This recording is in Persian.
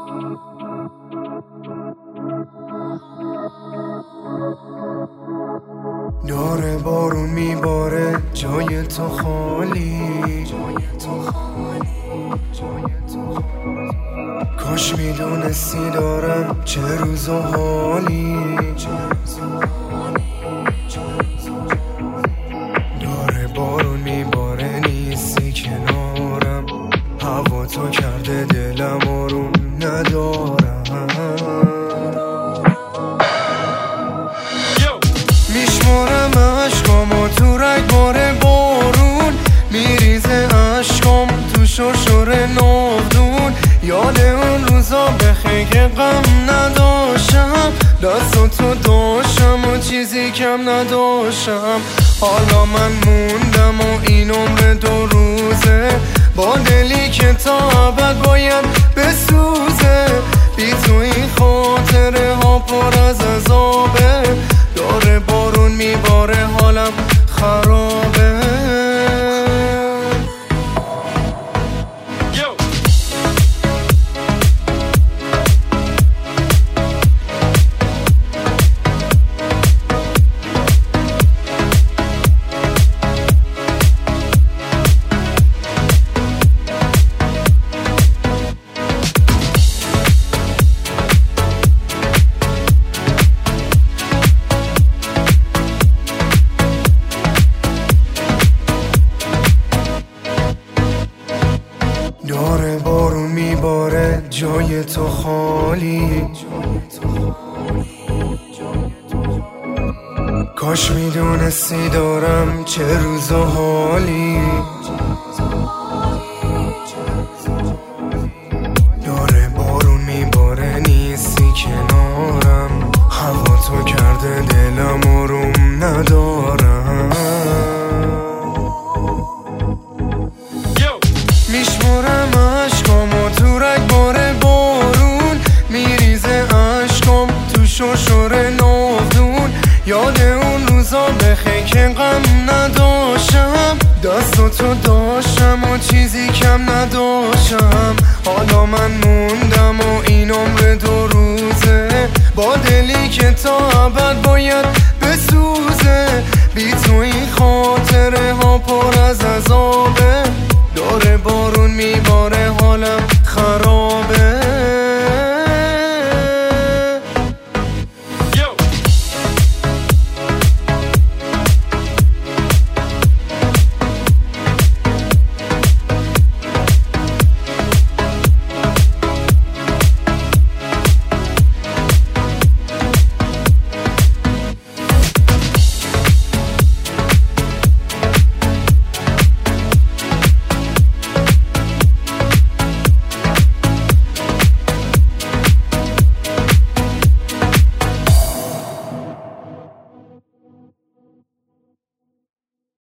داره بارون میباره جای تو خالی، کاش میدونستی دارم چه روز و حالی. داره بارون میباره نیستی کنارم، هوا تو کرده دلم آروم ندارم. میشمارم عشقامو تو رگبار بارون، میریزه عشقام تو شرشر ناودون. یاد اون روزا بخیر که غم نداشتم، دستاتو داشتم و چیزی کم نداشتم. حالا من موندم و این عمر 2 روزه، با دلی که تا ابد باید بسوزه. بی تو این خاطره ها پر از عذابه، داره بارون میباره حالم خرابه. داره بارون میباره جای تو خالی، کاش میدونستی دارم چه روز و حالی. داره بارون میباره نیستی کنارم، هوا تو کرده دلم آروم ندارم. میشمارم عشقامو تو رگبار بارون، میریزه عشقام تو شرشر ناودون. یاد اون روزا بخیر که غم نداشتم، دستاتو داشتم و چیزی کم نداشتم. حالا من موندم و این عمر 2 روزه، با دلی که تا ابد باید بسوزه. بی تو این خاطره ها پر از عذابه، داره بارون میباره حالم خراب.